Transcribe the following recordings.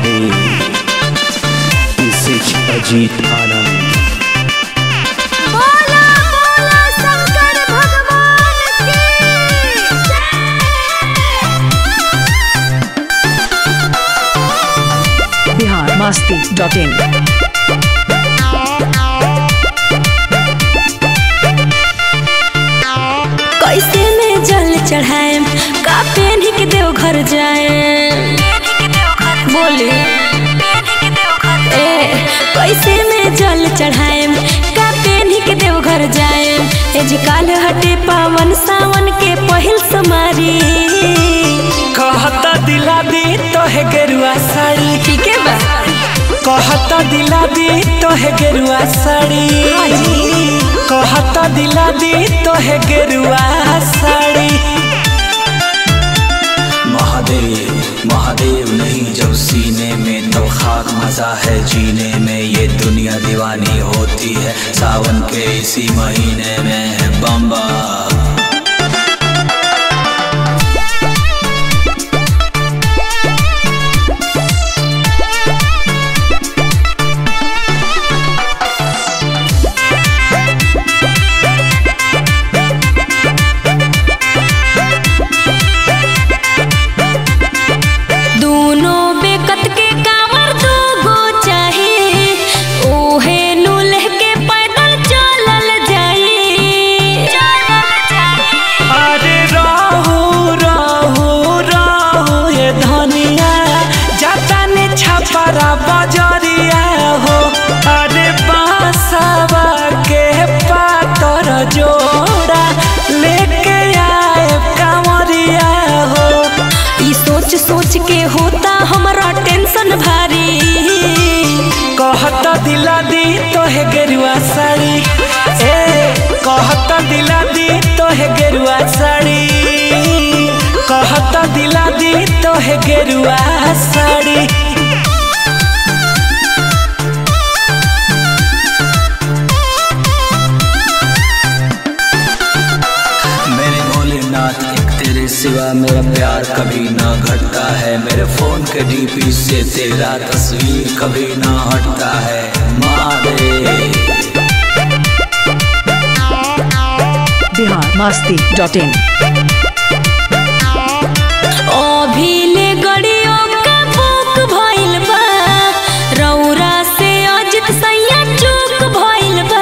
Mahadev. Message Ajit आनंद। बोला बोला शंकर भगवान की जय। biharmasti.in। कैसे में जल चढ़ाए का पेन्ही के देव घर जाए बोले कैसे में जल चढ़ाए का पेन्ही के देव घर जाए काल हटे पावन सावन के पहिल समारी कहता दिला दी तो है गेरुआ साड़ी। ठीक है बा कहता दिला दी तो है गेरुआ साड़ी। कहता दिला दी तो है गेरुआ साड़ी। महादेव महादेव नहीं जब सीने में तो खाक मजा है जीने में। ये दुनिया दीवानी होती है सावन के इसी महीने में। बम्बा बजरिया हो। अरे बांसवा के पातर जोड़ा लेके आए कांवरिया हो। ई सोच सोच के होता हमारा टेंशन भारी। कहता दिला दी तो है गेरुआ साड़ी। कहता दिला दी तो है गेरुआ साड़ी। कहता दिला दी तो है गेरुआ साड़ी। तेरे सिवा मेरा प्यार कभी ना घटता है। मेरे फोन के डीपी से तेरा तस्वीर कभी ना हटता है। महादेव biharmasti.in। अभिले गड़ियों का बुक भइल बा रौरा से अजित सैया चूक भइल बा।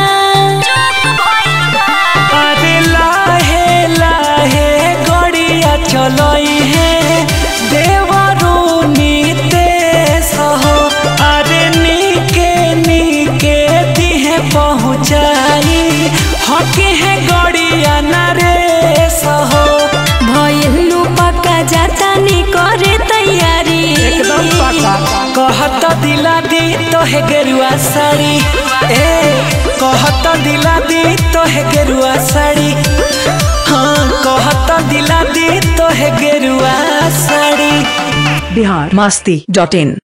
अरे लाहे लाहे गड़िया चलई है देवरू नीतेश हो। अरे नीके नीके दिहे पहुँचाई हके है गड़िया नरेश हो। भइलू पक्का जाता नी करे तैयारी एकदम पक्का। कहता दिला दी तो है गेरुआ साड़ी। कहता दिला दी तो है गेरुआ साड़ी। हाँ कहता दिला दी तो है गेरुआ साड़ी। biharmasti.in।